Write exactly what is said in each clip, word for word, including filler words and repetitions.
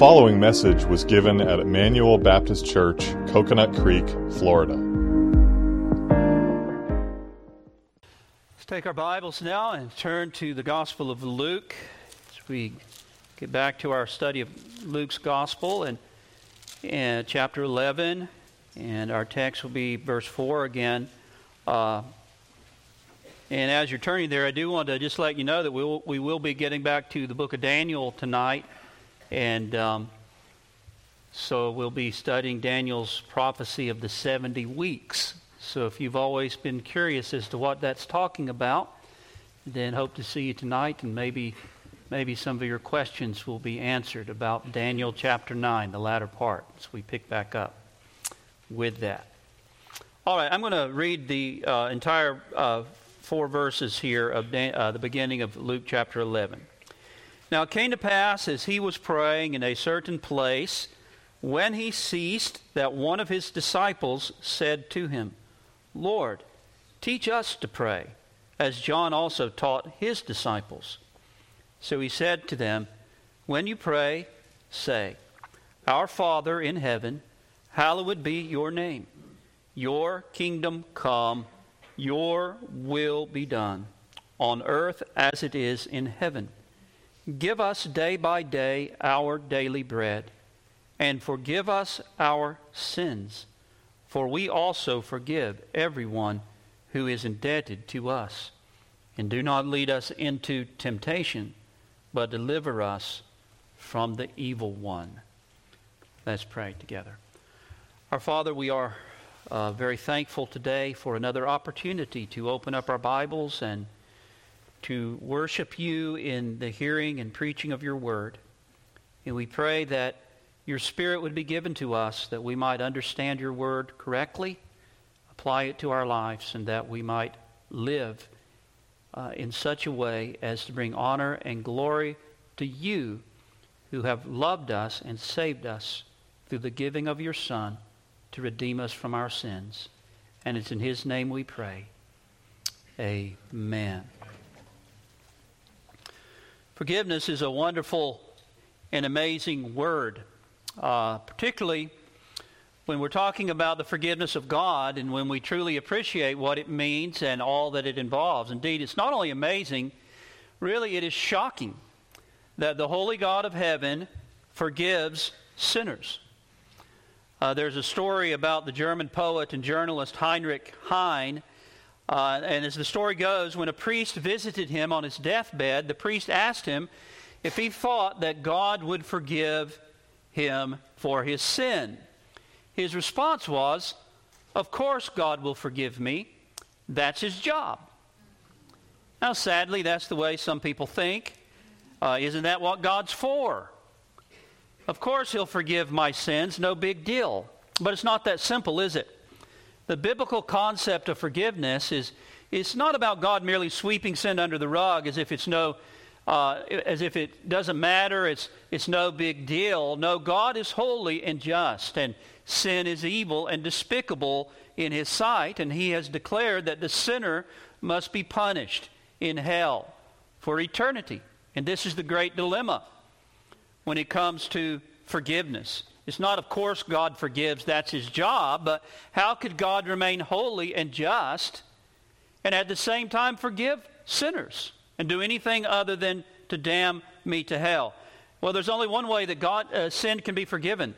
following message was given at Emmanuel Baptist Church, Coconut Creek, Florida. Let's take our Bibles now and turn to the Gospel of Luke as we get back to our study of Luke's Gospel and, and chapter eleven, and our text will be verse four again. Uh, and as you're turning there, I do want to just let you know that we will, we will be getting back to the book of Daniel tonight. And um, so we'll be studying Daniel's prophecy of the seventy weeks. So if you've always been curious as to what that's talking about, then hope to see you tonight, and maybe maybe some of your questions will be answered about Daniel chapter nine, the latter part, as we pick back up with that. All right, I'm going to read the uh, entire uh, four verses here of Dan- uh, the beginning of Luke chapter eleven. Now it came to pass, as he was praying in a certain place, when he ceased, that one of his disciples said to him, Lord, teach us to pray, as John also taught his disciples. So he said to them, When you pray, say, Our Father in heaven, hallowed be your name. Your kingdom come, your will be done, on earth as it is in heaven. Give us day by day our daily bread, and forgive us our sins, for we also forgive everyone who is indebted to us. And do not lead us into temptation, but deliver us from the evil one. Let's pray together. Our Father, we are uh, very thankful today for another opportunity to open up our Bibles and to worship you in the hearing and preaching of your word. And we pray that your Spirit would be given to us, that we might understand your word correctly, apply it to our lives, and that we might live uh, in such a way as to bring honor and glory to you, who have loved us and saved us through the giving of your Son to redeem us from our sins. And it's in his name we pray. Amen. Forgiveness is a wonderful and amazing word, uh, particularly when we're talking about the forgiveness of God and when we truly appreciate what it means and all that it involves. Indeed, it's not only amazing, really it is shocking that the holy God of heaven forgives sinners. Uh, there's a story about the German poet and journalist Heinrich Heine. Uh, and as the story goes, when a priest visited him on his deathbed, the priest asked him if he thought that God would forgive him for his sin. His response was, Of course God will forgive me. That's his job. Now, sadly, that's the way some people think. Uh, isn't that what God's for? Of course he'll forgive my sins, no big deal. But it's not that simple, is it? The biblical concept of forgiveness is it's not about God merely sweeping sin under the rug as if it's no, uh, as if it doesn't matter, it's it's no big deal. No, God is holy and just, and sin is evil and despicable in his sight, and he has declared that the sinner must be punished in hell for eternity. And this is the great dilemma when it comes to forgiveness. It's not, of course, God forgives, that's his job, but how could God remain holy and just and at the same time forgive sinners and do anything other than to damn me to hell? Well, there's only one way that God uh, sin can be forgiven.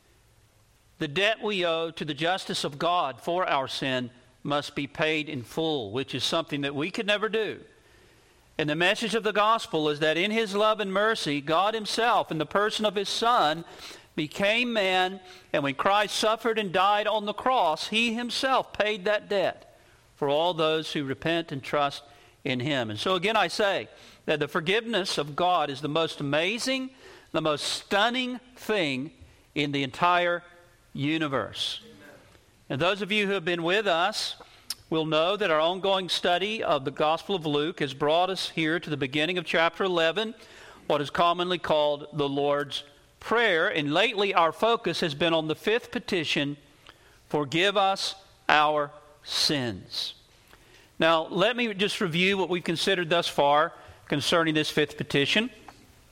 The debt we owe to the justice of God for our sin must be paid in full, which is something that we could never do. And the message of the gospel is that in his love and mercy, God himself, in the person of his Son, became man, and when Christ suffered and died on the cross, he himself paid that debt for all those who repent and trust in him. And so again I say that the forgiveness of God is the most amazing, the most stunning thing in the entire universe. And those of you who have been with us will know that our ongoing study of the Gospel of Luke has brought us here to the beginning of chapter eleven, what is commonly called the Lord's Prayer. And lately our focus has been on the fifth petition, forgive us our sins. Now let me just review what we've considered thus far concerning this fifth petition.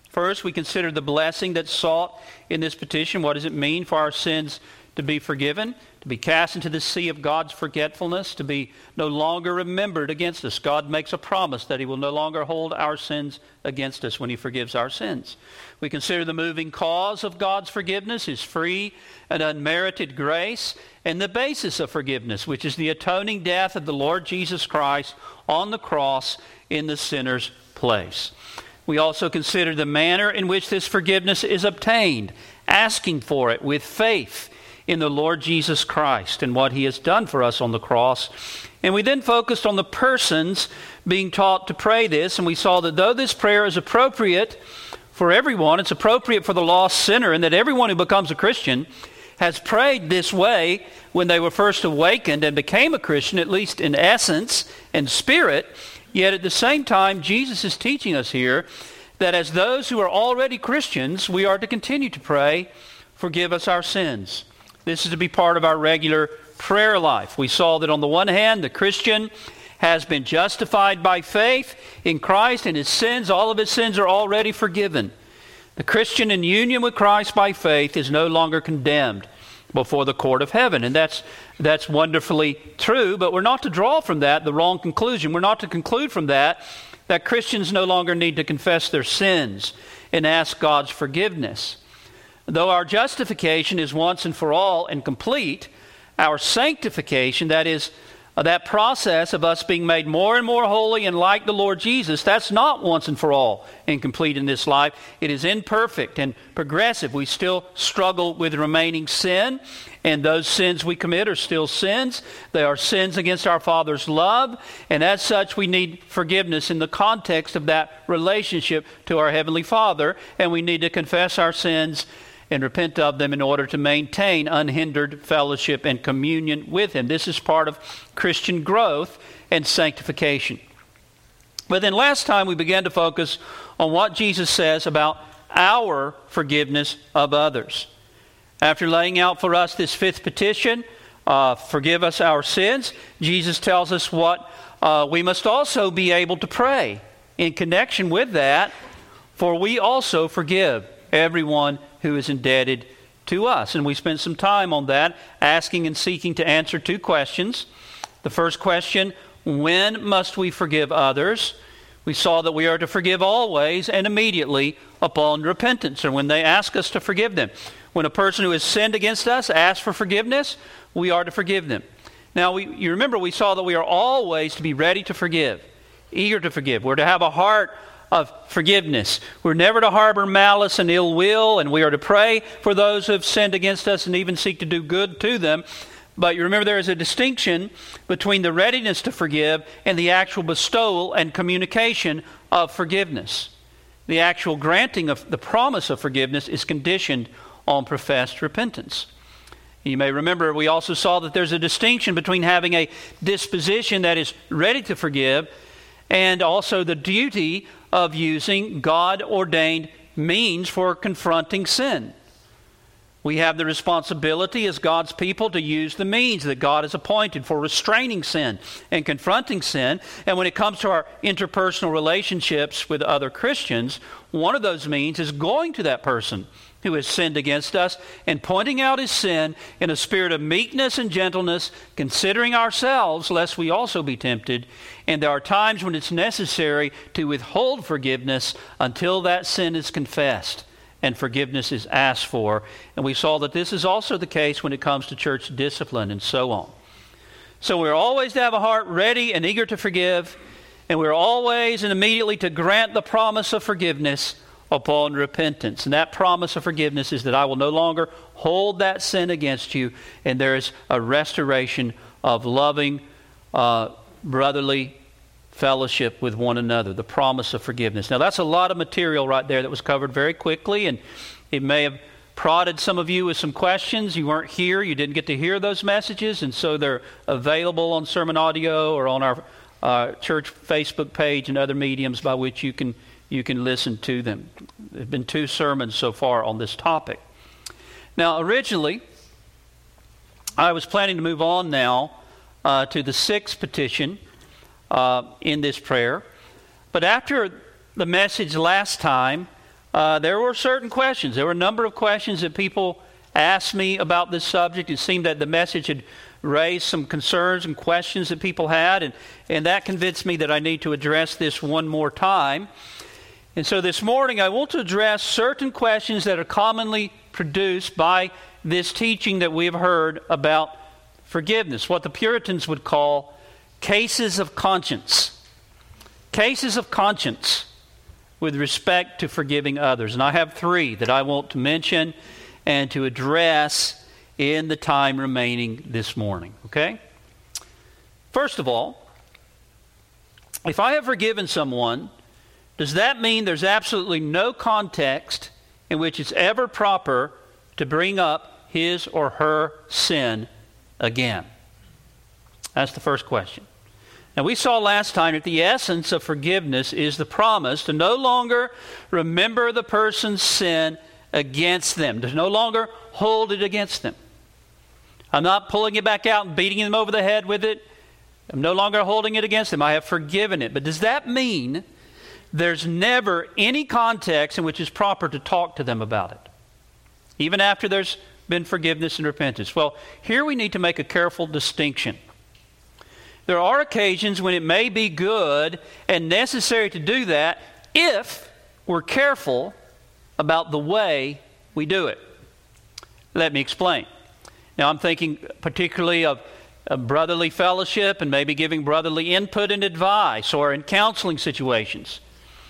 First, we consider the blessing that's sought in this petition. What does it mean for our sins to be forgiven, to be cast into the sea of God's forgetfulness, to be no longer remembered against us? God makes a promise that he will no longer hold our sins against us when he forgives our sins. We consider the moving cause of God's forgiveness, his free and unmerited grace, and the basis of forgiveness, which is the atoning death of the Lord Jesus Christ on the cross in the sinner's place. We also consider the manner in which this forgiveness is obtained, asking for it with faith in the Lord Jesus Christ and what he has done for us on the cross. And we then focused on the persons being taught to pray this, and we saw that though this prayer is appropriate for everyone, it's appropriate for the lost sinner, and that everyone who becomes a Christian has prayed this way when they were first awakened and became a Christian, at least in essence and spirit. Yet at the same time, Jesus is teaching us here that as those who are already Christians, we are to continue to pray, forgive us our sins. This is to be part of our regular prayer life. We saw that on the one hand, the Christian has been justified by faith in Christ, and his sins, all of his sins are already forgiven. The Christian in union with Christ by faith is no longer condemned before the court of heaven. And that's that's wonderfully true, but we're not to draw from that the wrong conclusion. We're not to conclude from that that Christians no longer need to confess their sins and ask God's forgiveness. Though our justification is once and for all and complete, our sanctification, that is, uh, that process of us being made more and more holy and like the Lord Jesus, that's not once and for all and complete in this life. It is imperfect and progressive. We still struggle with remaining sin, and those sins we commit are still sins. They are sins against our Father's love, and as such we need forgiveness in the context of that relationship to our Heavenly Father, and we need to confess our sins and repent of them in order to maintain unhindered fellowship and communion with him. This is part of Christian growth and sanctification. But then last time we began to focus on what Jesus says about our forgiveness of others. After laying out for us this fifth petition, uh, forgive us our sins, Jesus tells us what uh, we must also be able to pray in connection with that, for we also forgive everyone who is indebted to us. And we spent some time on that, asking and seeking to answer two questions. The first question, when must we forgive others? We saw that we are to forgive always and immediately upon repentance, or when they ask us to forgive them. When a person who has sinned against us asks for forgiveness, we are to forgive them. Now, we, you remember we saw that we are always to be ready to forgive, eager to forgive. We're to have a heart of forgiveness. We're never to harbor malice and ill will, and we are to pray for those who have sinned against us and even seek to do good to them. But you remember there is a distinction between the readiness to forgive and the actual bestowal and communication of forgiveness. The actual granting of the promise of forgiveness is conditioned on professed repentance. You may remember we also saw that there's a distinction between having a disposition that is ready to forgive and also the duty of using God-ordained means for confronting sin. We have the responsibility as God's people to use the means that God has appointed for restraining sin and confronting sin. And when it comes to our interpersonal relationships with other Christians, one of those means is going to that person who has sinned against us and pointing out his sin in a spirit of meekness and gentleness, considering ourselves lest we also be tempted. And there are times when it's necessary to withhold forgiveness until that sin is confessed and forgiveness is asked for. And we saw that this is also the case when it comes to church discipline and so on. So we're always to have a heart ready and eager to forgive, and we're always and immediately to grant the promise of forgiveness upon repentance. And that promise of forgiveness is that I will no longer hold that sin against you, and there is a restoration of loving uh, brotherly fellowship with one another, the promise of forgiveness. Now that's a lot of material right there that was covered very quickly, and it may have prodded some of you with some questions. You weren't here, you didn't get to hear those messages, and so they're available on Sermon Audio or on our uh, church Facebook page and other mediums by which you can you can listen to them. There have been two sermons so far on this topic. Now originally, I was planning to move on now uh, to the sixth petition Uh, in this prayer. But after the message last time, uh, there were certain questions. There were a number of questions that people asked me about this subject. It seemed that the message had raised some concerns and questions that people had, and, and that convinced me that I need to address this one more time. And so this morning I want to address certain questions that are commonly produced by this teaching that we have heard about forgiveness, what the Puritans would call cases of conscience. Cases of conscience with respect to forgiving others. And I have three that I want to mention and to address in the time remaining this morning. Okay? First of all, if I have forgiven someone, does that mean there's absolutely no context in which it's ever proper to bring up his or her sin again? That's the first question. Now, we saw last time that the essence of forgiveness is the promise to no longer remember the person's sin against them, to no longer hold it against them. I'm not pulling it back out and beating them over the head with it. I'm no longer holding it against them. I have forgiven it. But does that mean there's never any context in which it's proper to talk to them about it, even after there's been forgiveness and repentance? Well, here we need to make a careful distinction. There are occasions when it may be good and necessary to do that if we're careful about the way we do it. Let me explain. Now, I'm thinking particularly of a brotherly fellowship and maybe giving brotherly input and advice, or in counseling situations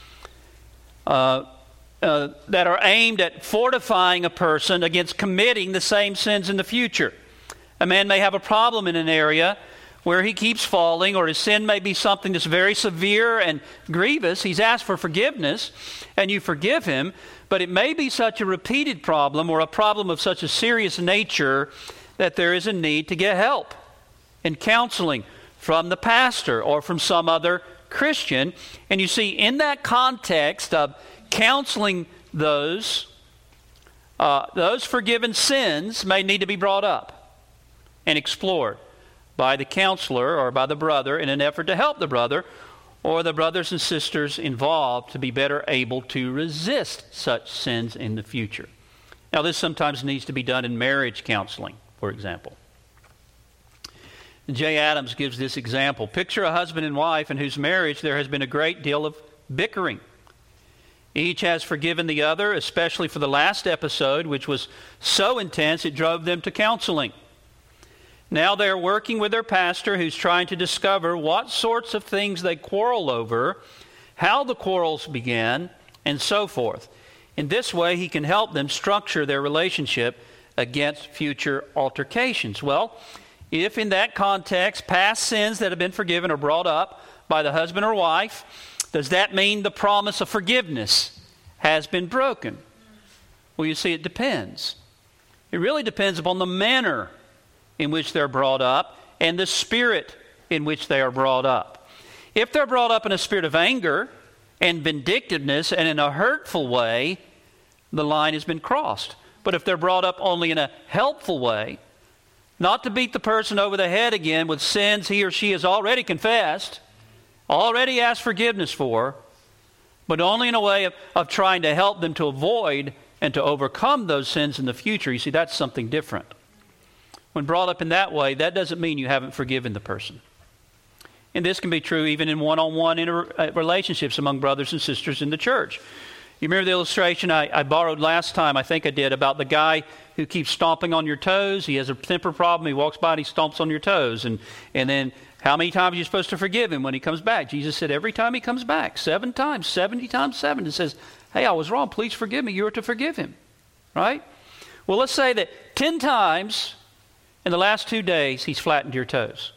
uh, uh, that are aimed at fortifying a person against committing the same sins in the future. A man may have a problem in an area where he keeps falling, or his sin may be something that's very severe and grievous. He's asked for forgiveness, and you forgive him, but it may be such a repeated problem, or a problem of such a serious nature, that there is a need to get help and counseling from the pastor or from some other Christian. And you see, in that context of counseling those, uh, those forgiven sins may need to be brought up and explored by the counselor or by the brother in an effort to help the brother or the brothers and sisters involved to be better able to resist such sins in the future. Now, this sometimes needs to be done in marriage counseling, for example. Jay Adams gives this example. Picture a husband and wife in whose marriage there has been a great deal of bickering. Each has forgiven the other, especially for the last episode, which was so intense it drove them to counseling. Now they're working with their pastor, who's trying to discover what sorts of things they quarrel over, how the quarrels began, and so forth. In this way, he can help them structure their relationship against future altercations. Well, if in that context past sins that have been forgiven are brought up by the husband or wife, does that mean the promise of forgiveness has been broken? Well, you see, it depends. It really depends upon the manner in which they're brought up and the spirit in which they are brought up. If they're brought up in a spirit of anger and vindictiveness and in a hurtful way, the line has been crossed. But if they're brought up only in a helpful way, not to beat the person over the head again with sins he or she has already confessed, already asked forgiveness for, but only in a way of, of trying to help them to avoid and to overcome those sins in the future, you see, that's something different. When brought up in that way, that doesn't mean you haven't forgiven the person. And this can be true even in one-on-one inter- relationships among brothers and sisters in the church. You remember the illustration I, I borrowed last time, I think I did, about the guy who keeps stomping on your toes. He has a temper problem. He walks by and he stomps on your toes. And, and then how many times are you supposed to forgive him when he comes back? Jesus said every time he comes back, seven times, seventy times seven. It says, hey, I was wrong. Please forgive me. You are to forgive him. Right? Well, let's say that ten times in the last two days he's flattened your toes.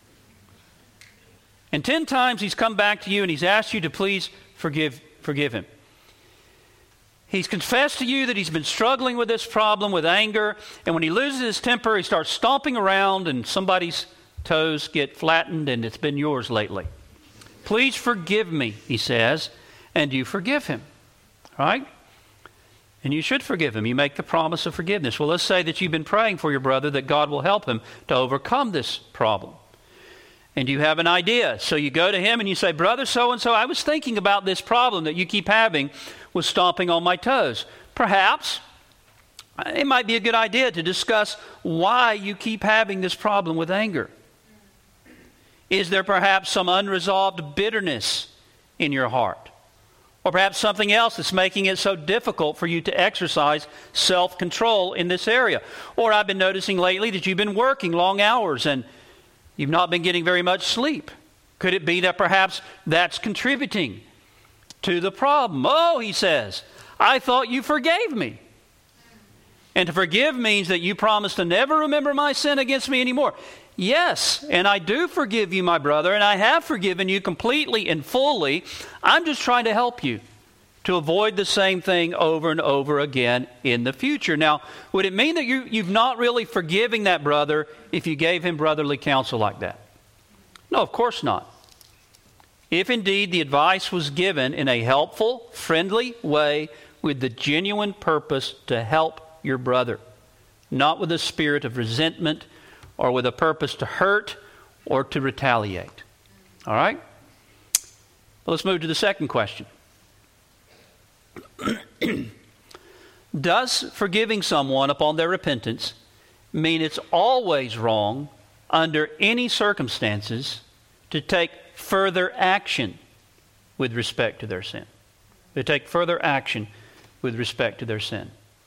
And ten times he's come back to you and he's asked you to please forgive, forgive him. He's confessed to you that he's been struggling with this problem with anger, and when he loses his temper, he starts stomping around and somebody's toes get flattened and it's been yours lately. Please forgive me, he says, and you forgive him. Right? And you should forgive him. You make the promise of forgiveness. Well, let's say that you've been praying for your brother that God will help him to overcome this problem. And you have an idea. So you go to him and you say, Brother so-and-so, I was thinking about this problem that you keep having with stomping on my toes. Perhaps it might be a good idea to discuss why you keep having this problem with anger. Is there perhaps some unresolved bitterness in your heart? Or perhaps something else that's making it so difficult for you to exercise self-control in this area? Or I've been noticing lately that you've been working long hours and you've not been getting very much sleep. Could it be that perhaps that's contributing to the problem? Oh, he says, I thought you forgave me. And to forgive means that you promise to never remember my sin against me anymore. Yes, and I do forgive you, my brother, and I have forgiven you completely and fully. I'm just trying to help you to avoid the same thing over and over again in the future. Now, would it mean that you, you've not really forgiving that brother if you gave him brotherly counsel like that? No, of course not. If indeed the advice was given in a helpful, friendly way with the genuine purpose to help your brother, not with a spirit of resentment or with a purpose to hurt or to retaliate. All right? Well, let's move to the second question. Does forgiving someone upon their repentance mean it's always wrong under any circumstances to take further action with respect to their sin? To take further action with respect to their sin.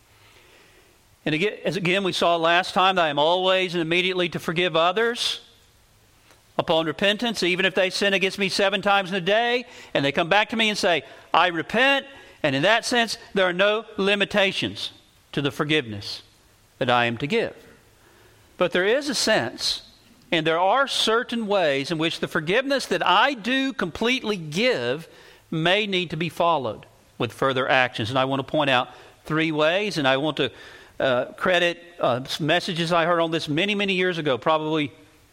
And again, as again we saw last time, that I am always and immediately to forgive others upon repentance, even if they sin against me seven times in a day, and they come back to me and say, I repent, and in that sense, there are no limitations to the forgiveness that I am to give. But there is a sense, and there are certain ways in which the forgiveness that I do completely give may need to be followed with further actions. And I want to point out three ways, and I want to Uh, credit uh, messages I heard on this many, many years ago. Probably,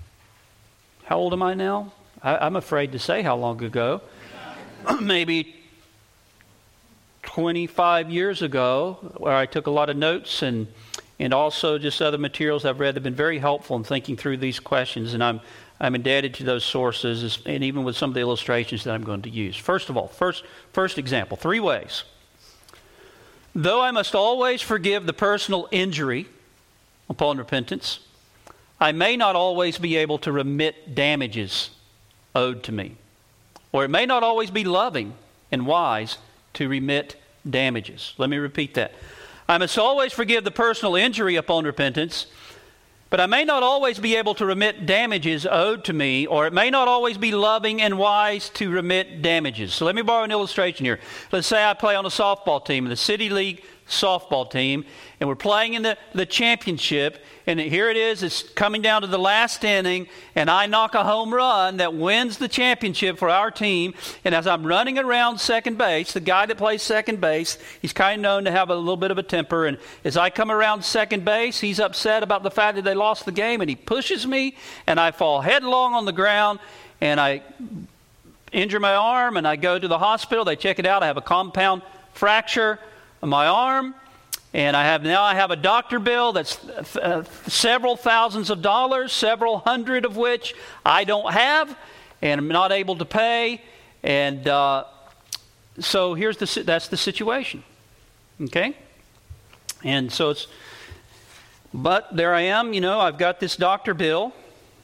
how old am I now? I, I'm afraid to say how long ago. Maybe twenty-five years ago, where I took a lot of notes and and also just other materials I've read that have been very helpful in thinking through these questions. And I'm I'm indebted to those sources, and even with some of the illustrations that I'm going to use. First of all, first first example, three ways. Though I must always forgive the personal injury upon repentance, I may not always be able to remit damages owed to me. Or it may not always be loving and wise to remit damages. Let me repeat that. I must always forgive the personal injury upon repentance, but I may not always be able to remit damages owed to me, or it may not always be loving and wise to remit damages. So let me borrow an illustration here. Let's say I play on a softball team, the City League softball team, and we're playing in the, the championship, and here it is, it's coming down to the last inning, and I knock a home run that wins the championship for our team, and as I'm running around second base, the guy that plays second base, he's kind of known to have a little bit of a temper, and as I come around second base, he's upset about the fact that they lost the game, and he pushes me, and I fall headlong on the ground, and I injure my arm, and I go to the hospital, they check it out, I have a compound fracture of my arm, and I have now I have a doctor bill that's uh, several thousands of dollars, several hundred of which I don't have, and I'm not able to pay. And uh, so here's the that's the situation. Okay, and so it's. But there I am. You know, I've got this doctor bill,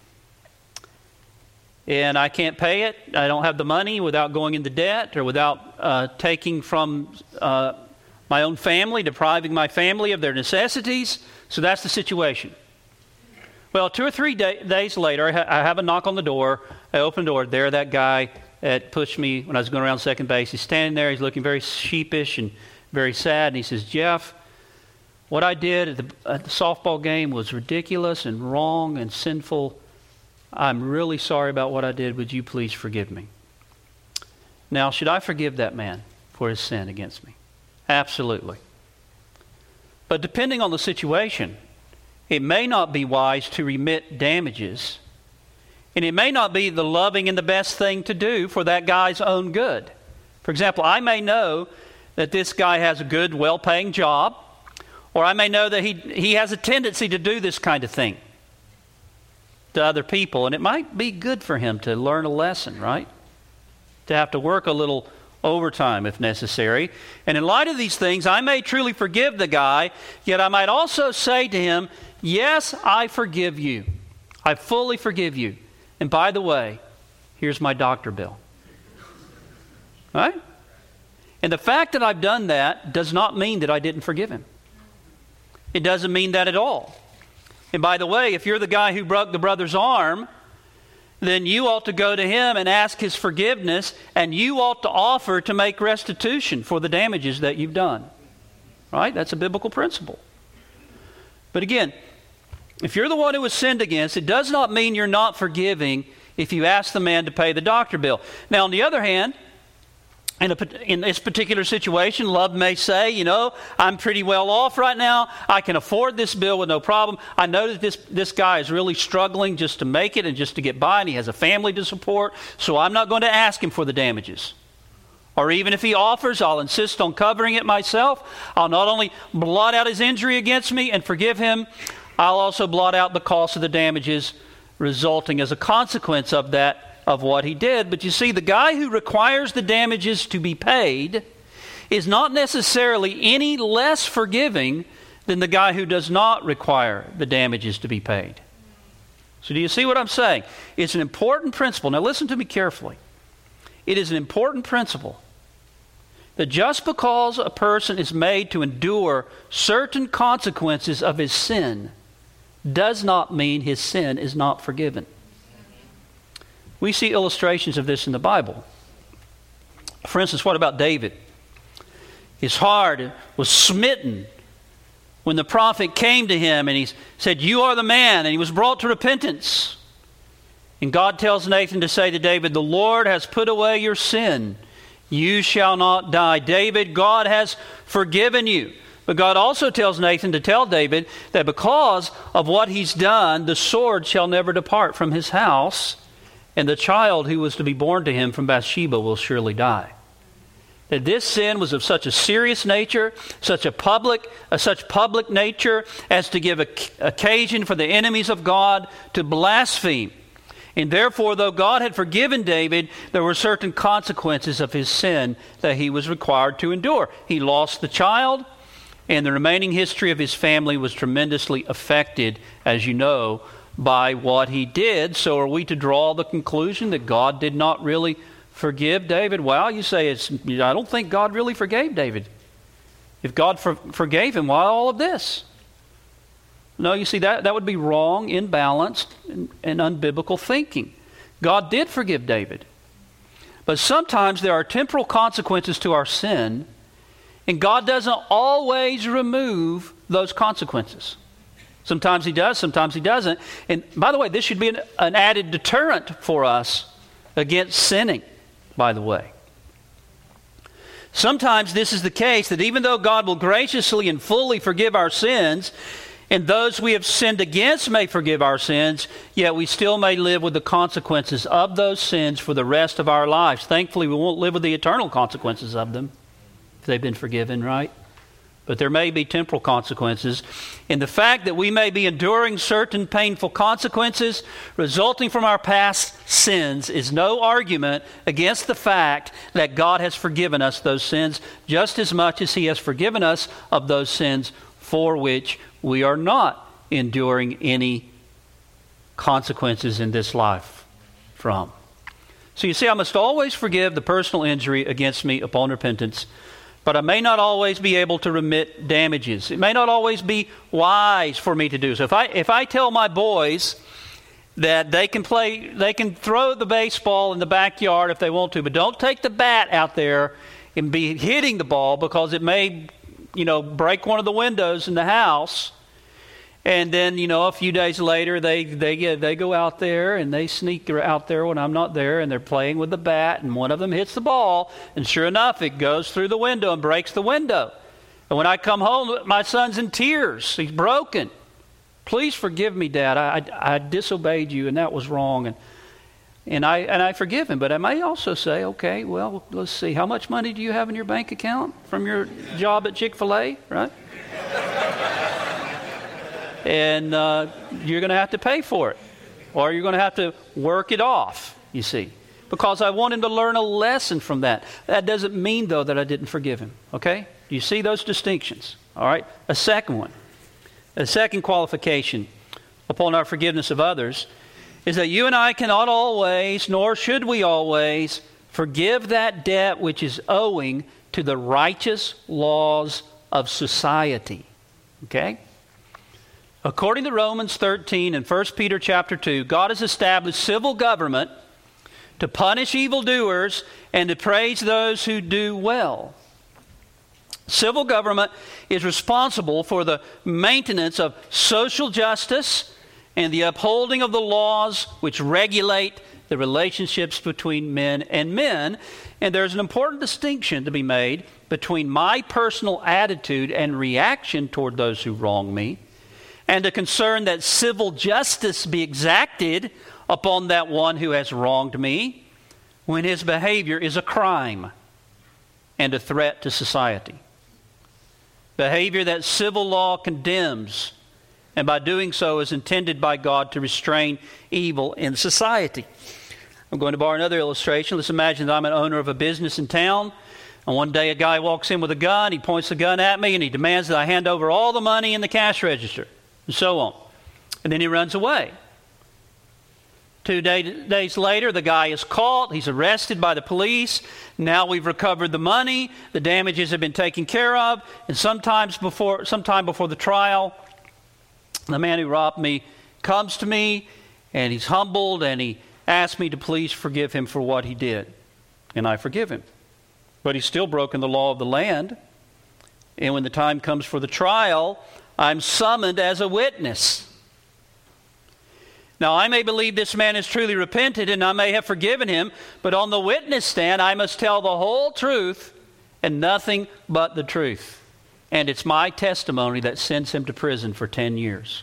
and I can't pay it. I don't have the money without going into debt or without uh, taking from. Uh, My own family, depriving my family of their necessities. So that's the situation. Well, two or three day, days later, I, ha- I have a knock on the door. I open the door. There, that guy that pushed me when I was going around second base. He's standing there. He's looking very sheepish and very sad. And he says, Jeff, what I did at the, at the softball game was ridiculous and wrong and sinful. I'm really sorry about what I did. Would you please forgive me? Now, should I forgive that man for his sin against me? Absolutely. But depending on the situation, it may not be wise to remit damages, and it may not be the loving and the best thing to do for that guy's own good. For example, I may know that this guy has a good, well-paying job, or I may know that he he has a tendency to do this kind of thing. to other people, and it might be good for him to learn a lesson, right? To have to work a little overtime if necessary. And in light of these things, I may truly forgive the guy, yet I might also say to him, yes, I forgive you. I fully forgive you. And by the way, here's my doctor bill. Right? And the fact that I've done that does not mean that I didn't forgive him. It doesn't mean that at all. And by the way, if you're the guy who broke the brother's arm, then you ought to go to him and ask his forgiveness, and you ought to offer to make restitution for the damages that you've done. Right? That's a biblical principle. But again, if you're the one who was sinned against, it does not mean you're not forgiving if you ask the man to pay the doctor bill. Now, on the other hand, In, a, in this particular situation, love may say, you know, I'm pretty well off right now. I can afford this bill with no problem. I know that this, this guy is really struggling just to make it and just to get by, and he has a family to support, so I'm not going to ask him for the damages. Or even if he offers, I'll insist on covering it myself. I'll not only blot out his injury against me and forgive him, I'll also blot out the cost of the damages resulting as a consequence of that, of what he did. But you see, the guy who requires the damages to be paid is not necessarily any less forgiving than the guy who does not require the damages to be paid. So do you see what I'm saying? It's an important principle. Now listen to me carefully. It is an important principle that just because a person is made to endure certain consequences of his sin does not mean his sin is not forgiven. We see illustrations of this in the Bible. For instance, what about David? His heart was smitten when the prophet came to him and he said, "You are the man," and he was brought to repentance. And God tells Nathan to say to David, "The Lord has put away your sin. You shall not die." David, God has forgiven you. But God also tells Nathan to tell David that because of what he's done, the sword shall never depart from his house, and the child who was to be born to him from Bathsheba will surely die. That this sin was of such a serious nature, such a public, a such public nature as to give occasion for the enemies of God to blaspheme. And therefore, though God had forgiven David, there were certain consequences of his sin that he was required to endure. He lost the child, and the remaining history of his family was tremendously affected, as you know, by what he did. So are we to draw the conclusion that God did not really forgive David? Well, you say, it's, I don't think God really forgave David. If God for, forgave him, why all of this? No, you see, that, that would be wrong, imbalanced, and, and unbiblical thinking. God did forgive David. But sometimes there are temporal consequences to our sin, and God doesn't always remove those consequences. Sometimes he does, sometimes he doesn't. And by the way, this should be an, an added deterrent for us against sinning, by the way. Sometimes this is the case, that even though God will graciously and fully forgive our sins, and those we have sinned against may forgive our sins, yet we still may live with the consequences of those sins for the rest of our lives. Thankfully, we won't live with the eternal consequences of them if they've been forgiven, right? But there may be temporal consequences. And the fact that we may be enduring certain painful consequences resulting from our past sins is no argument against the fact that God has forgiven us those sins just as much as he has forgiven us of those sins for which we are not enduring any consequences in this life from. So you see, I must always forgive the personal injury against me upon repentance, but I may not always be able to remit damages. It may not always be wise for me to do so. If I if I tell my boys that they can play, they can throw the baseball in the backyard if they want to, but don't take the bat out there and be hitting the ball because it may, you know, break one of the windows in the house. And then, you know, a few days later, they they get, they go out there and they sneak out there when I'm not there, and they're playing with the bat, and one of them hits the ball, and sure enough, it goes through the window and breaks the window. And when I come home, my son's in tears. He's broken. Please forgive me, Dad. I, I, I disobeyed you, and that was wrong. And and I and I forgive him. But I may also say, okay, well, let's see. How much money do you have in your bank account from your job at Chick-fil-A, right? And uh, you're going to have to pay for it. or you're going to have to work it off, you see, because I want him to learn a lesson from that. That doesn't mean, though, that I didn't forgive him, okay? Do you see those distinctions? All right? A second one, a second qualification upon our forgiveness of others is that you and I cannot always, nor should we always, forgive that debt which is owing to the righteous laws of society. Okay? According to Romans thirteen and First Peter chapter two, God has established civil government to punish evildoers and to praise those who do well. Civil government is responsible for the maintenance of social justice and the upholding of the laws which regulate the relationships between men and men. And there's an important distinction to be made between my personal attitude and reaction toward those who wrong me, and a concern that civil justice be exacted upon that one who has wronged me when his behavior is a crime and a threat to society. Behavior that civil law condemns, and by doing so is intended by God to restrain evil in society. I'm going to borrow another illustration. Let's imagine that I'm an owner of a business in town, and one day a guy walks in with a gun, he points the gun at me, and he demands that I hand over all the money in the cash register, and so on. And then he runs away. Two day, days later, the guy is caught. He's arrested by the police. Now we've recovered the money. The damages have been taken care of. And sometimes before, sometime before the trial, the man who robbed me comes to me, and he's humbled, and he asks me to please forgive him for what he did. And I forgive him. But he's still broken the law of the land. And when the time comes for the trial, I'm summoned as a witness. Now, I may believe this man has truly repented and I may have forgiven him, but on the witness stand, I must tell the whole truth and nothing but the truth. And it's my testimony that sends him to prison for ten years.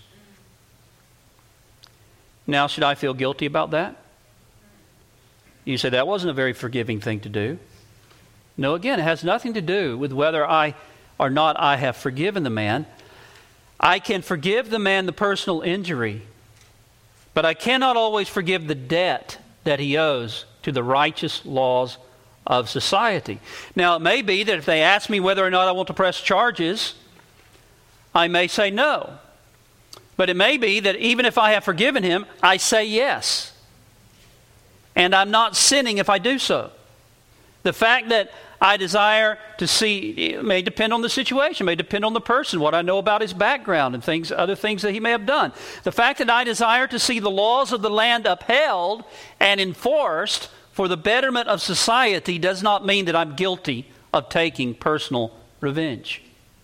Now, should I feel guilty about that? You say, that wasn't a very forgiving thing to do. No, again, it has nothing to do with whether I or not I have forgiven the man. I can forgive the man the personal injury, but I cannot always forgive the debt that he owes to the righteous laws of society. Now, it may be that if they ask me whether or not I want to press charges, I may say no. But it may be that even if I have forgiven him, I say yes. And I'm not sinning if I do so. The fact that I desire to see, it may depend on the situation, may depend on the person, what I know about his background and things, other things that he may have done. The fact that I desire to see the laws of the land upheld and enforced for the betterment of society does not mean that I'm guilty of taking personal revenge.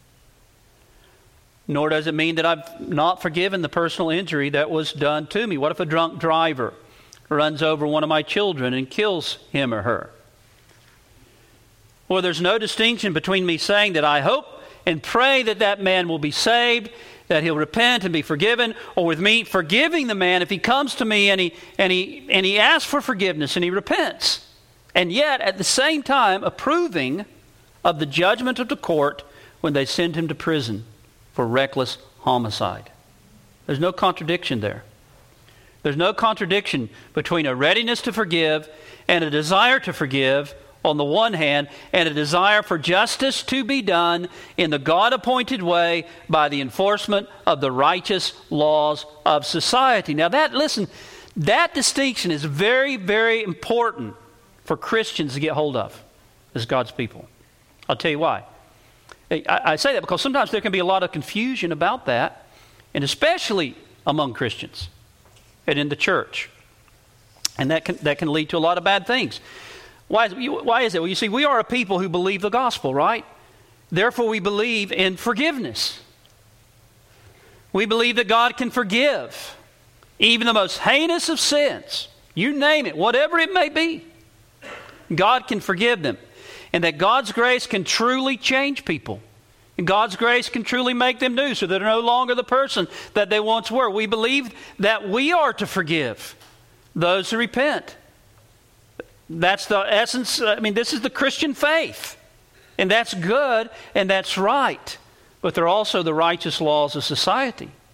Nor does it mean that I've not forgiven the personal injury that was done to me. What if a drunk driver runs over one of my children and kills him or her? Well, there's no distinction between me saying that I hope and pray that that man will be saved, that he'll repent and be forgiven, or with me forgiving the man if he comes to me and he and he and he asks for forgiveness and he repents, and yet at the same time approving of the judgment of the court when they send him to prison for reckless homicide. There's no contradiction there. There's no contradiction between a readiness to forgive and a desire to forgive on the one hand, and a desire for justice to be done in the God-appointed way by the enforcement of the righteous laws of society. Now that, listen, that distinction is very, very important for Christians to get hold of as God's people. I'll tell you why. I, I say that because sometimes there can be a lot of confusion about that, and especially among Christians and in the church. And that can, that can lead to a lot of bad things. Why is, why is it? Well, you see, we are a people who believe the gospel, right? Therefore, we believe in forgiveness. We believe that God can forgive even the most heinous of sins. You name it, whatever it may be. God can forgive them. And that God's grace can truly change people. And God's grace can truly make them new so they're no longer the person that they once were. We believe that we are to forgive those who repent. That's the essence. I mean, this is the Christian faith. And that's good and that's right. But they're also the righteous laws of society.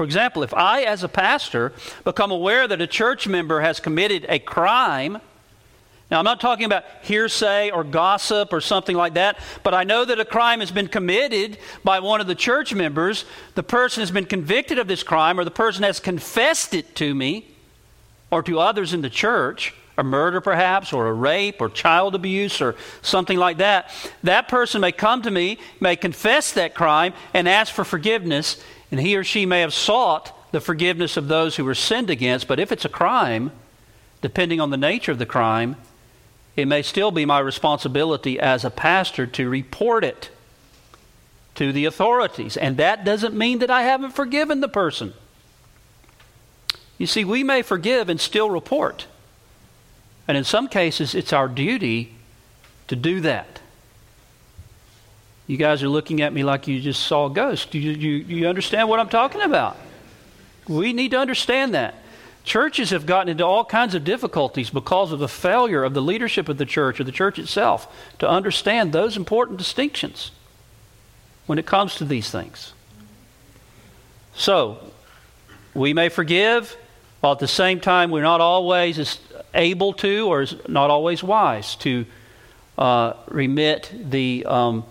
For example, if I, as a pastor, become aware that a church member has committed a crime, now I'm not talking about hearsay or gossip or something like that, but I know that a crime has been committed by one of the church members, the person has been convicted of this crime, or the person has confessed it to me or to others in the church, a murder perhaps, or a rape, or child abuse, or something like that. That person may come to me, may confess that crime, and ask for forgiveness, and he or she may have sought the forgiveness of those who were sinned against. But if it's a crime, depending on the nature of the crime, it may still be my responsibility as a pastor to report it to the authorities. And that doesn't mean that I haven't forgiven the person. You see, we may forgive and still report. And in some cases, it's our duty to do that. You guys are looking at me like you just saw a ghost. You, you, you understand what I'm talking about? We need to understand that. Churches have gotten into all kinds of difficulties because of the failure of the leadership of the church or the church itself to understand those important distinctions when it comes to these things. So, we may forgive, while at the same time we're not always as able to, or is not always wise to uh, remit the um,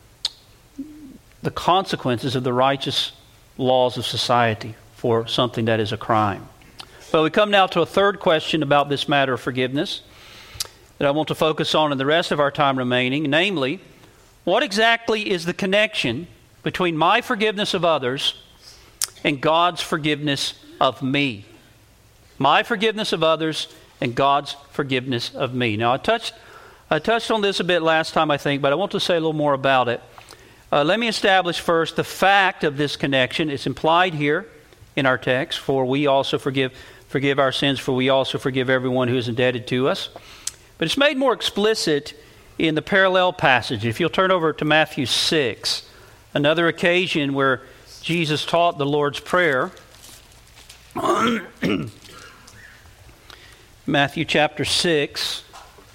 the consequences of the righteous laws of society for something that is a crime. But we come now to a third question about this matter of forgiveness that I want to focus on in the rest of our time remaining, namely, what exactly is the connection between my forgiveness of others and God's forgiveness of me? My forgiveness of others and God's forgiveness of me. Now, I touched I touched on this a bit last time, I think, but I want to say a little more about it. Uh, let me establish first the fact of this connection. It's implied here in our text, for we also forgive forgive our sins, for we also forgive everyone who is indebted to us. But it's made more explicit in the parallel passage. If you'll turn over to Matthew six, another occasion where Jesus taught the Lord's Prayer. Matthew chapter six.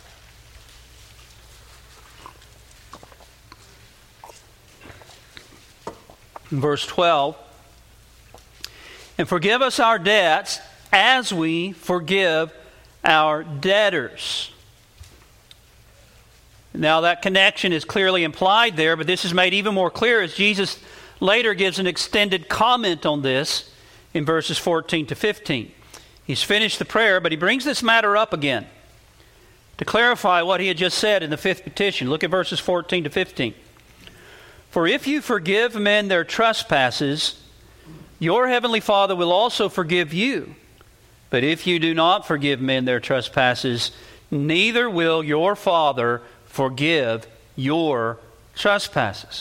Verse twelve. And forgive us our debts as we forgive our debtors. Now that connection is clearly implied there, but this is made even more clear as Jesus later gives an extended comment on this in verses fourteen to fifteen. He's finished the prayer, but he brings this matter up again to clarify what he had just said in the fifth petition. Look at verses fourteen to fifteen. For if you forgive men their trespasses, your heavenly Father will also forgive you. But if you do not forgive men their trespasses, neither will your Father forgive your trespasses.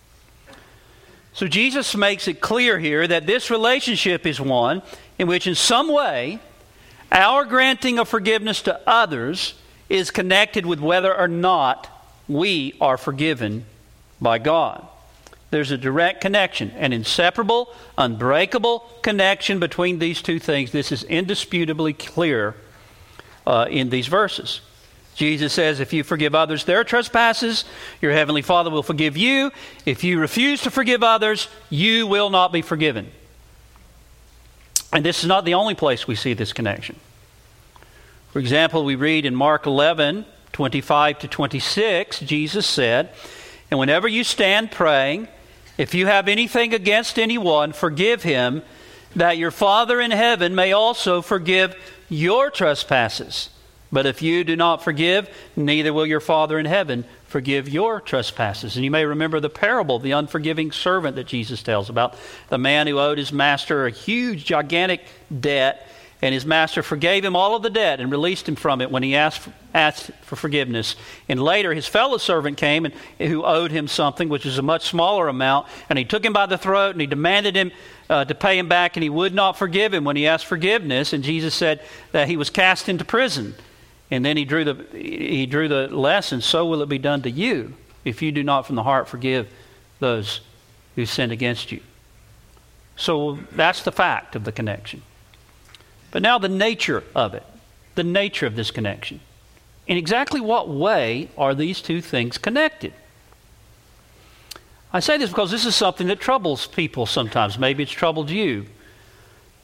So Jesus makes it clear here that this relationship is one in which in some way our granting of forgiveness to others is connected with whether or not we are forgiven by God. There's a direct connection, an inseparable, unbreakable connection between these two things. This is indisputably clear uh, in these verses. Jesus says, if you forgive others their trespasses, your heavenly Father will forgive you. If you refuse to forgive others, you will not be forgiven. And this is not the only place we see this connection. For example, we read in Mark eleven, twenty-five to twenty-six, Jesus said, and whenever you stand praying, if you have anything against anyone, forgive him, that your Father in heaven may also forgive your trespasses. But if you do not forgive, neither will your Father in heaven forgive your trespasses. And you may remember the parable, the unforgiving servant that Jesus tells about, the man who owed his master a huge, gigantic debt, and his master forgave him all of the debt and released him from it when he asked for, asked for forgiveness. And later his fellow servant came and who owed him something, which was a much smaller amount, and he took him by the throat and he demanded him uh, to pay him back, and he would not forgive him when he asked forgiveness. And Jesus said that he was cast into prison. And then he drew the he drew the lesson, so will it be done to you if you do not from the heart forgive those who sin against you. So that's the fact of the connection. But now the nature of it, the nature of this connection. In exactly what way are these two things connected? I say this because this is something that troubles people sometimes. Maybe it's troubled you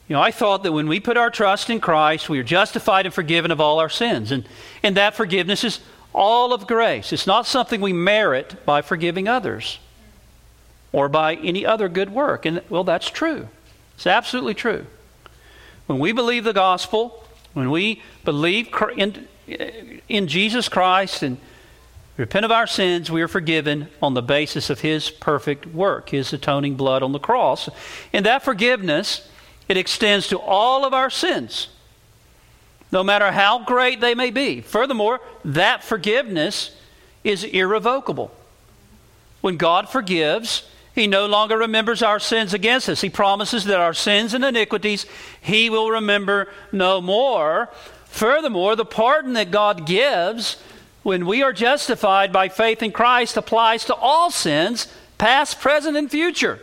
You know, I thought that when we put our trust in Christ, we are justified and forgiven of all our sins. And, and that forgiveness is all of grace. It's not something we merit by forgiving others or by any other good work. And, well, that's true. It's absolutely true. When we believe the gospel, when we believe in, in Jesus Christ and repent of our sins, we are forgiven on the basis of His perfect work, His atoning blood on the cross. And that forgiveness, it extends to all of our sins, no matter how great they may be. Furthermore, that forgiveness is irrevocable. When God forgives, He no longer remembers our sins against us. He promises that our sins and iniquities He will remember no more. Furthermore, the pardon that God gives when we are justified by faith in Christ applies to all sins, past, present, and future.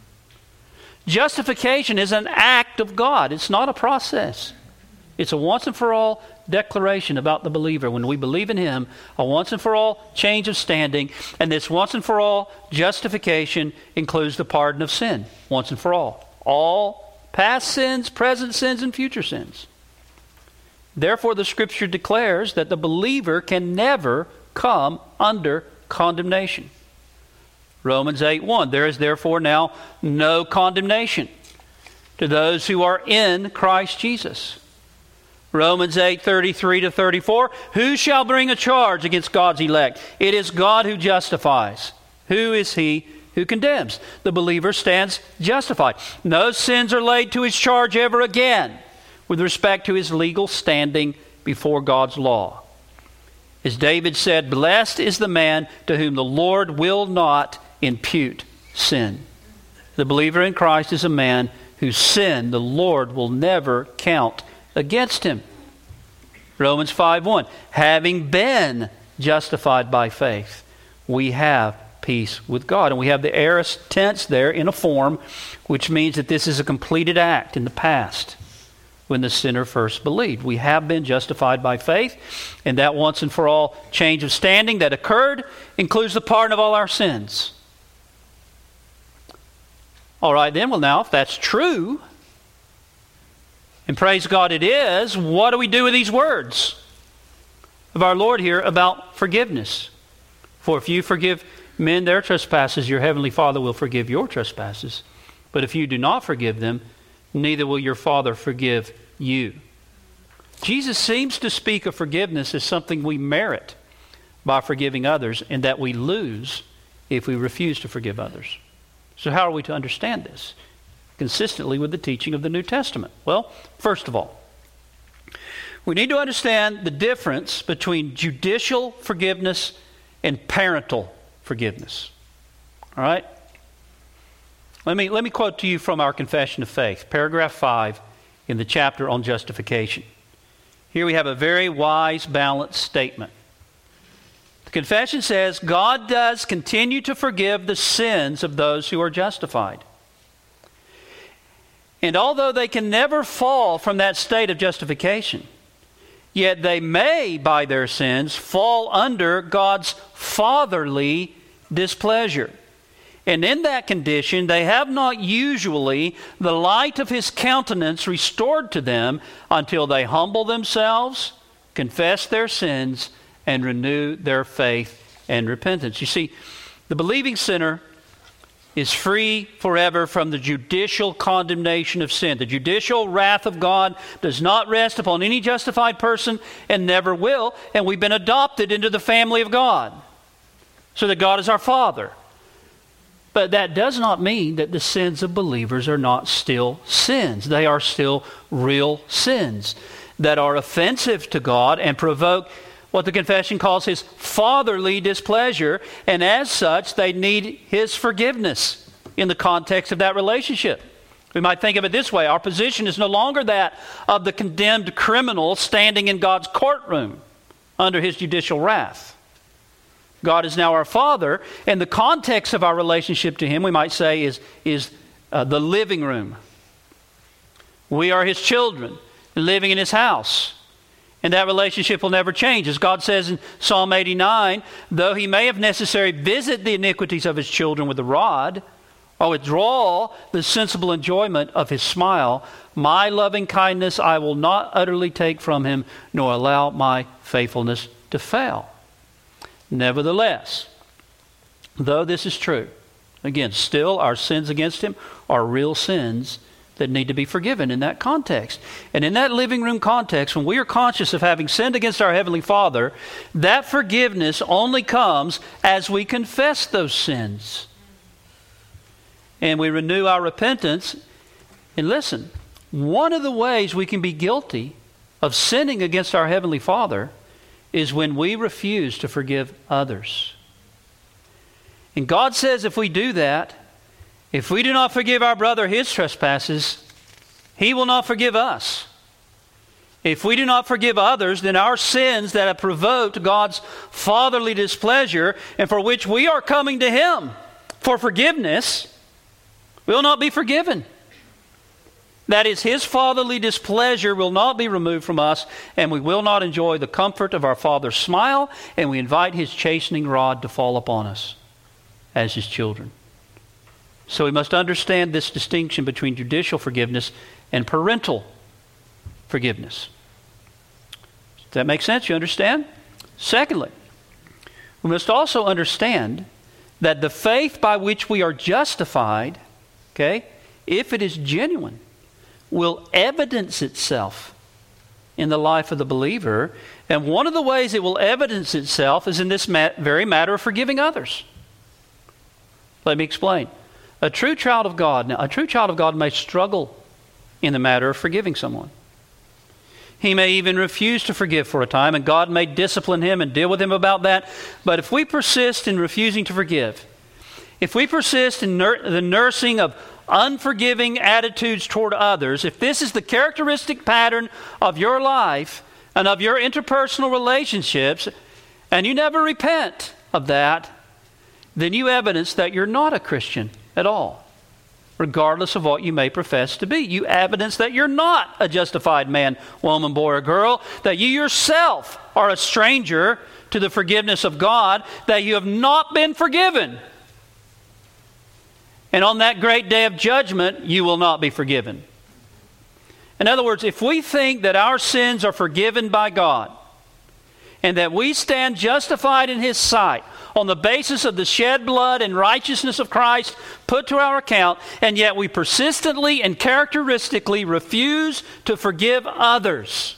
Justification is an act of God. It's not a process. It's a once and for all declaration about the believer. When we believe in Him, a once and for all change of standing, and this once and for all justification includes the pardon of sin, once and for all. All past sins, present sins, and future sins. Therefore, the Scripture declares that the believer can never come under condemnation. Romans eight one, there is therefore now no condemnation to those who are in Christ Jesus. Romans eight thirty-three to thirty-four, who shall bring a charge against God's elect? It is God who justifies. Who is He who condemns? The believer stands justified. No sins are laid to his charge ever again with respect to his legal standing before God's law. As David said, blessed is the man to whom the Lord will not impute sin. The believer in Christ is a man whose sin the Lord will never count against him. Romans five one, having been justified by faith, we have peace with God. And we have the aorist tense there in a form which means that this is a completed act in the past when the sinner first believed. We have been justified by faith, and that once and for all change of standing that occurred includes the pardon of all our sins. All right then, well now, if that's true, and praise God it is, what do we do with these words of our Lord here about forgiveness? For if you forgive men their trespasses, your heavenly Father will forgive your trespasses. But if you do not forgive them, neither will your Father forgive you. Jesus seems to speak of forgiveness as something we merit by forgiving others, and that we lose if we refuse to forgive others. So how are we to understand this consistently with the teaching of the New Testament? Well, first of all, we need to understand the difference between judicial forgiveness and parental forgiveness. All right? Let me, let me quote to you from our Confession of Faith, paragraph five in the chapter on justification. Here we have a very wise, balanced statement. The confession says, God does continue to forgive the sins of those who are justified. And although they can never fall from that state of justification, yet they may, by their sins, fall under God's fatherly displeasure. And in that condition, they have not usually the light of His countenance restored to them until they humble themselves, confess their sins, and renew their faith and repentance. You see, the believing sinner is free forever from the judicial condemnation of sin. The judicial wrath of God does not rest upon any justified person and never will. And we've been adopted into the family of God, so that God is our Father. But that does not mean that the sins of believers are not still sins. They are still real sins that are offensive to God and provoke what the confession calls His fatherly displeasure. And as such, they need His forgiveness in the context of that relationship. We might think of it this way. Our position is no longer that of the condemned criminal standing in God's courtroom under His judicial wrath. God is now our Father, and the context of our relationship to Him, we might say, is, is uh, the living room. We are His children, living in His house. And that relationship will never change. As God says in Psalm eighty-nine, though He may, if necessary, visit the iniquities of His children with a rod, or withdraw the sensible enjoyment of his smile, my loving kindness I will not utterly take from him, nor allow my faithfulness to fail. Nevertheless, though this is true, again, still our sins against him are real sins that need to be forgiven in that context. And in that living room context, when we are conscious of having sinned against our Heavenly Father, that forgiveness only comes as we confess those sins. And we renew our repentance. And listen, one of the ways we can be guilty of sinning against our Heavenly Father is when we refuse to forgive others. And God says if we do that, if we do not forgive our brother his trespasses, he will not forgive us. If we do not forgive others, then our sins that have provoked God's fatherly displeasure and for which we are coming to him for forgiveness will not be forgiven. That is, his fatherly displeasure will not be removed from us, and we will not enjoy the comfort of our Father's smile, and we invite his chastening rod to fall upon us as his children. So we must understand this distinction between judicial forgiveness and parental forgiveness. Does that make sense? You understand? Secondly, we must also understand that the faith by which we are justified, okay, if it is genuine, will evidence itself in the life of the believer. And one of the ways it will evidence itself is in this mat- very matter of forgiving others. Let me explain. A true child of God, now a true child of God may struggle in the matter of forgiving someone. He may even refuse to forgive for a time, and God may discipline him and deal with him about that. But if we persist in refusing to forgive, if we persist in nur- the nursing of unforgiving attitudes toward others, if this is the characteristic pattern of your life and of your interpersonal relationships, and you never repent of that, then you evidence that you're not a Christian at all, regardless of what you may profess to be. You evidence that you're not a justified man, woman, boy, or girl, that you yourself are a stranger to the forgiveness of God, that you have not been forgiven. And on that great day of judgment, you will not be forgiven. In other words, if we think that our sins are forgiven by God and that we stand justified in his sight on the basis of the shed blood and righteousness of Christ put to our account, and yet we persistently and characteristically refuse to forgive others,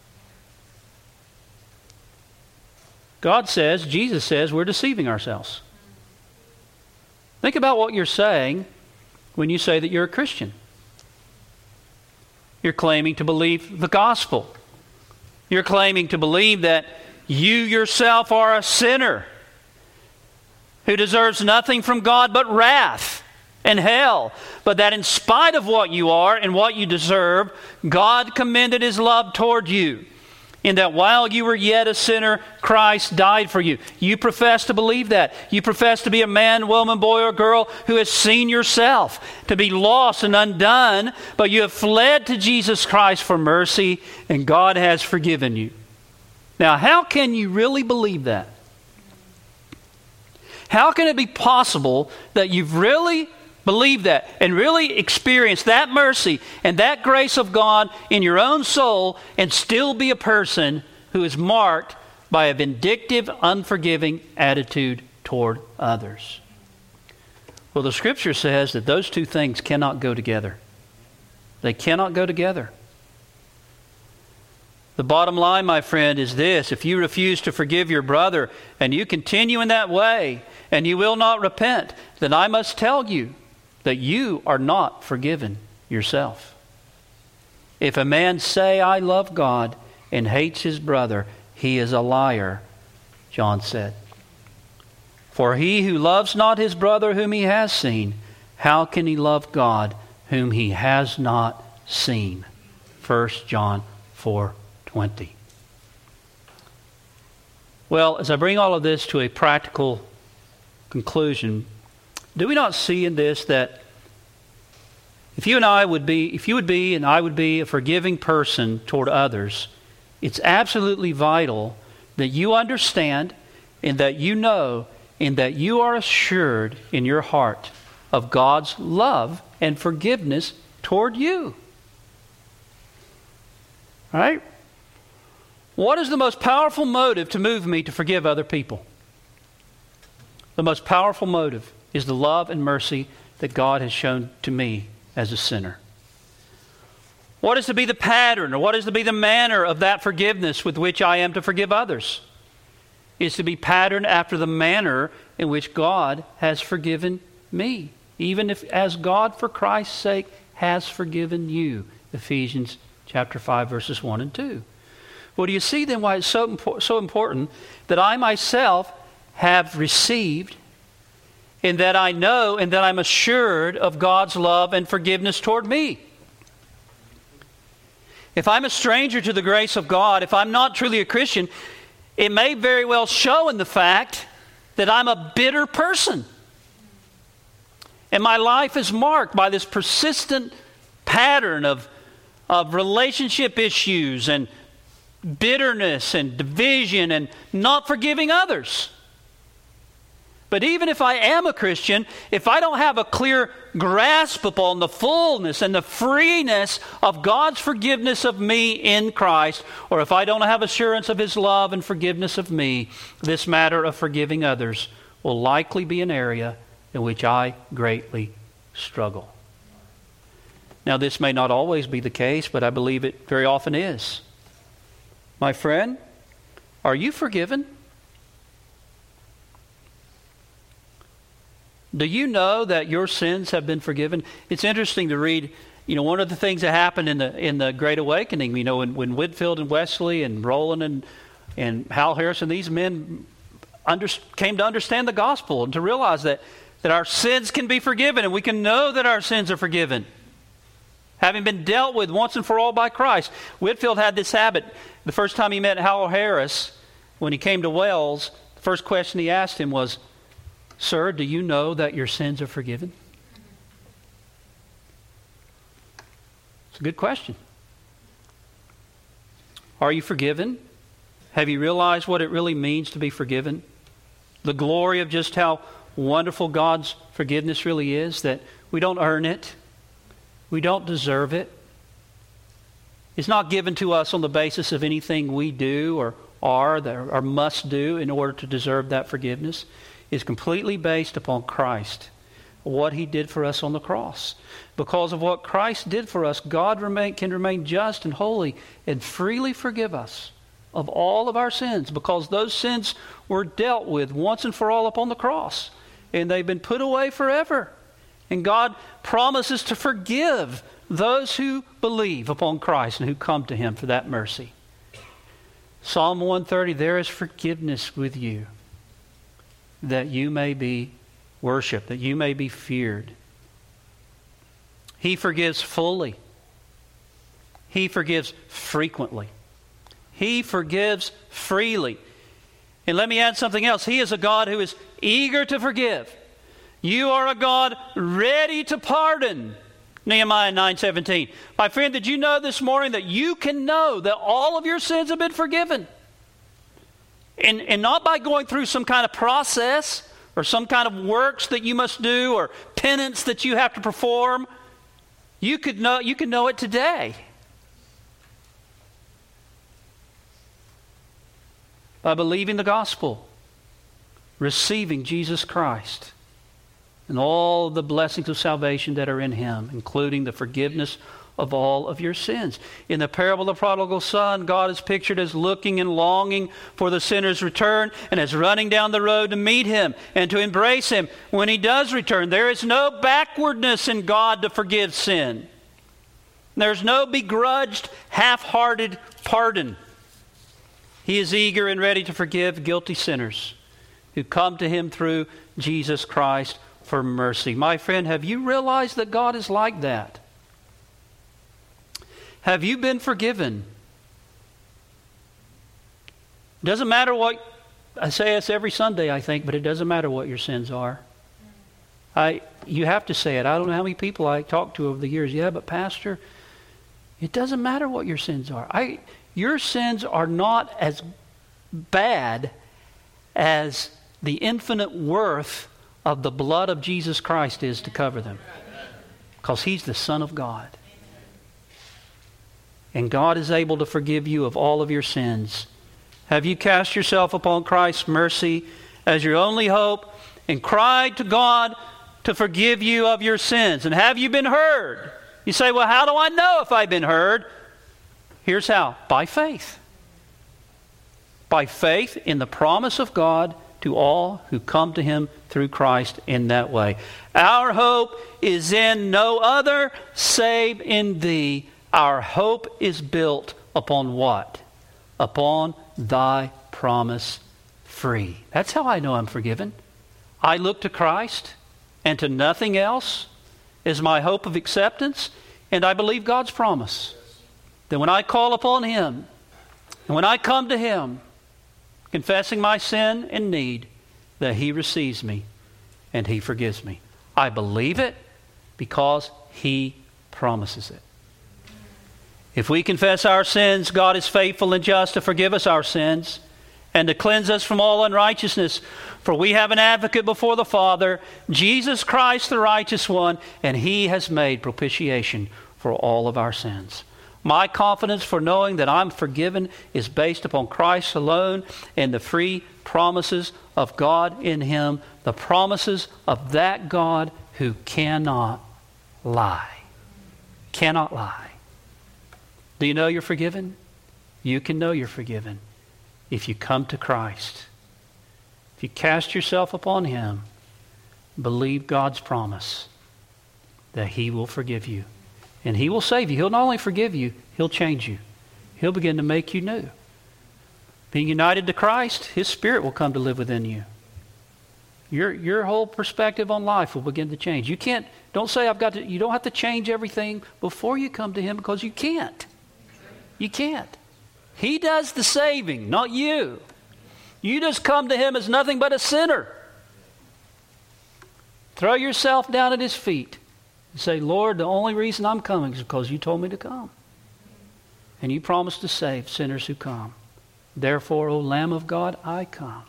God says, Jesus says, we're deceiving ourselves. Think about what you're saying when you say that you're a Christian. You're claiming to believe the gospel. You're claiming to believe that you yourself are a sinner who deserves nothing from God but wrath and hell. But that in spite of what you are and what you deserve, God commended his love toward you, in that while you were yet a sinner, Christ died for you. You profess to believe that. You profess to be a man, woman, boy, or girl who has seen yourself to be lost and undone, but you have fled to Jesus Christ for mercy, and God has forgiven you. Now, how can you really believe that? How can it be possible that you've really believed that and really experienced that mercy and that grace of God in your own soul and still be a person who is marked by a vindictive, unforgiving attitude toward others? Well, the Scripture says that those two things cannot go together. They cannot go together. The bottom line, my friend, is this: if you refuse to forgive your brother and you continue in that way and you will not repent, then I must tell you that you are not forgiven yourself. If a man say, I love God, and hates his brother, he is a liar, John said. For he who loves not his brother whom he has seen, how can he love God whom he has not seen? First John four twenty. Well, as I bring all of this to a practical conclusion, do we not see in this that if you and I would be, if you would be and I would be a forgiving person toward others, it's absolutely vital that you understand and that you know and that you are assured in your heart of God's love and forgiveness toward you. All right? What is the most powerful motive to move me to forgive other people? The most powerful motive is the love and mercy that God has shown to me as a sinner. What is to be the pattern, or what is to be the manner of that forgiveness with which I am to forgive others? It is to be patterned after the manner in which God has forgiven me, even if as God for Christ's sake has forgiven you. Ephesians chapter five, verses one and two. Well, do you see then why it's so, impo- so important that I myself have received, and that I know and that I'm assured of God's love and forgiveness toward me? If I'm a stranger to the grace of God, if I'm not truly a Christian, it may very well show in the fact that I'm a bitter person. And my life is marked by this persistent pattern of, of relationship issues and bitterness and division and not forgiving others. But even if I am a Christian, if I don't have a clear grasp upon the fullness and the freeness of God's forgiveness of me in Christ, or if I don't have assurance of His love and forgiveness of me, this matter of forgiving others will likely be an area in which I greatly struggle. Now, this may not always be the case, but I believe it very often is. My friend, are you forgiven? Do you know that your sins have been forgiven? It's interesting to read, you know, one of the things that happened in the in the Great Awakening, you know, when, when Whitefield and Wesley and Roland and, and Hal Harrison, these men under, came to understand the gospel and to realize that, that our sins can be forgiven, and we can know that our sins are forgiven, having been dealt with once and for all by Christ. Whitefield had this habit. The first time he met Hal Harris, when he came to Wales, the first question he asked him was, "Sir, do you know that your sins are forgiven?" It's a good question. Are you forgiven? Have you realized what it really means to be forgiven? The glory of just how wonderful God's forgiveness really is, that we don't earn it. We don't deserve it. It's not given to us on the basis of anything we do or are or must do in order to deserve that forgiveness. Is completely based upon Christ, what He did for us on the cross. Because of what Christ did for us, God remain, can remain just and holy and freely forgive us of all of our sins, because those sins were dealt with once and for all upon the cross, and they've been put away forever. And God promises to forgive those who believe upon Christ and who come to Him for that mercy. Psalm one thirty, there is forgiveness with you, that you may be worshipped, that you may be feared. He forgives fully. He forgives frequently. He forgives freely. And let me add something else. He is a God who is eager to forgive. You are a God ready to pardon. Nehemiah nine seventeen. My friend, did you know this morning that you can know that all of your sins have been forgiven? And, and not by going through some kind of process or some kind of works that you must do or penance that you have to perform. You could know, you can know it today. By believing the gospel, receiving Jesus Christ, and all the blessings of salvation that are in Him, including the forgiveness of all of your sins. In the parable of the prodigal son, God is pictured as looking and longing for the sinner's return and as running down the road to meet him and to embrace him when he does return. There is no backwardness in God to forgive sin. There's no begrudged, half-hearted pardon. He is eager and ready to forgive guilty sinners who come to Him through Jesus Christ for mercy. My friend, have you realized that God is like that? Have you been forgiven? Doesn't matter what, I say this every Sunday, I think, but it doesn't matter what your sins are. I, you have to say it. I don't know how many people I talked to over the years. Yeah, but Pastor, it doesn't matter what your sins are. I, your sins are not as bad as the infinite worth of the blood of Jesus Christ is to cover them. Because He's the Son of God. And God is able to forgive you of all of your sins. Have you cast yourself upon Christ's mercy as your only hope and cried to God to forgive you of your sins? And have you been heard? You say, well, how do I know if I've been heard? Here's how. By faith. By faith in the promise of God to all who come to Him through Christ in that way. Our hope is in no other save in Thee. Our hope is built upon what? Upon Thy promise free. That's how I know I'm forgiven. I look to Christ and to nothing else is my hope of acceptance, and I believe God's promise. That when I call upon Him, and when I come to Him, confessing my sin and need, that He receives me and He forgives me. I believe it because He promises it. If we confess our sins, God is faithful and just to forgive us our sins and to cleanse us from all unrighteousness. For we have an advocate before the Father, Jesus Christ the righteous one, and He has made propitiation for all of our sins. My confidence for knowing that I'm forgiven is based upon Christ alone and the free promises of God in Him, the promises of that God who cannot lie. Cannot lie. Do you know you're forgiven? You can know you're forgiven if you come to Christ. If you cast yourself upon Him, believe God's promise that He will forgive you. And He will save you. He'll not only forgive you, He'll change you. He'll begin to make you new. Being united to Christ, His Spirit will come to live within you. Your, your whole perspective on life will begin to change. You can't, don't say I've got to, you don't have to change everything before you come to Him, because you can't. You can't. He does the saving, not you. You just come to Him as nothing but a sinner. Throw yourself down at His feet. And say, Lord, the only reason I'm coming is because You told me to come. And You promised to save sinners who come. Therefore, O Lamb of God, I come.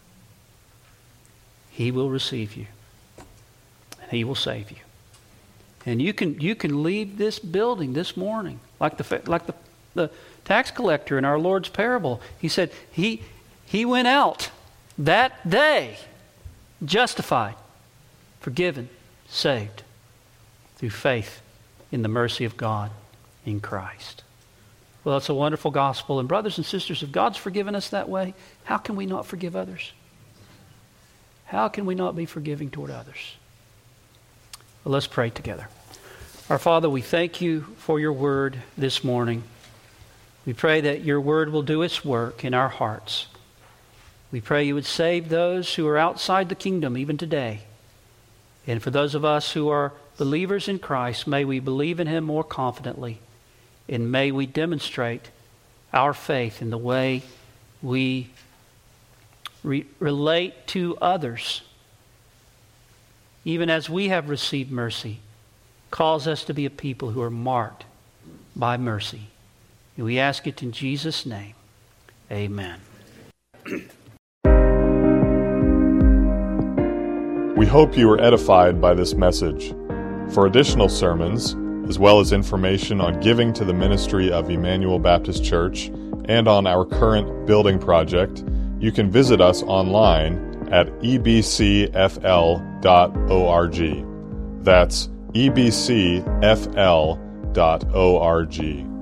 He will receive you. And He will save you. And you can you can leave this building this morning like the like the, the tax collector in our Lord's parable. He said he he went out that day justified, forgiven, saved, through faith in the mercy of God in Christ. Well, it's a wonderful gospel. And brothers and sisters, if God's forgiven us that way, how can we not forgive others? How can we not be forgiving toward others? Well, let's pray together. Our Father, we thank You for Your word this morning. We pray that Your word will do its work in our hearts. We pray You would save those who are outside the kingdom even today. And for those of us who are believers in Christ, may we believe in Him more confidently, and may we demonstrate our faith in the way we re- relate to others. Even as we have received mercy, cause us to be a people who are marked by mercy. And we ask it in Jesus' name. Amen. We hope you were edified by this message. For additional sermons, as well as information on giving to the ministry of Emmanuel Baptist Church and on our current building project, you can visit us online at e b c f l dot org. That's e b c f l dot org.